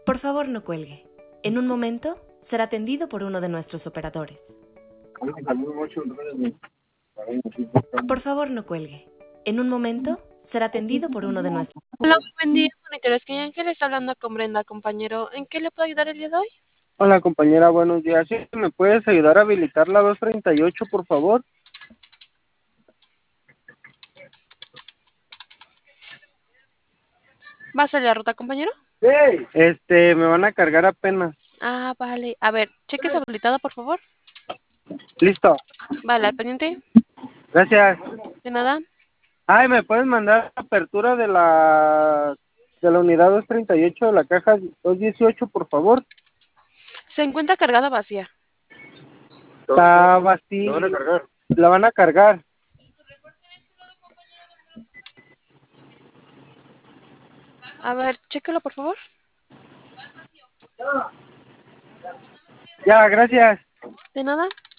Por favor, no cuelgue. En un momento será atendido por uno de nuestros operadores. Por favor, no cuelgue. En un momento será atendido por uno de nuestros... Hola, muy buen día, Monitores que Ángel está hablando con Brenda, compañero. ¿En qué le puedo ayudar el día de hoy? Hola compañera, buenos días. ¿Sí me puedes ayudar a habilitar la 238, por favor? ¿Va a salir la ruta, compañero? Me van a cargar apenas. Ah, vale. A ver, cheques habilitado, por favor. Listo. Vale, al pendiente. Gracias. De nada. Ay, ¿me puedes mandar la apertura de la unidad 238 de la caja 218, por favor? Se encuentra cargada vacía. Está vacía. La van a cargar. La van a cargar. A ver, chéquelo, por favor. Ya, gracias. De nada.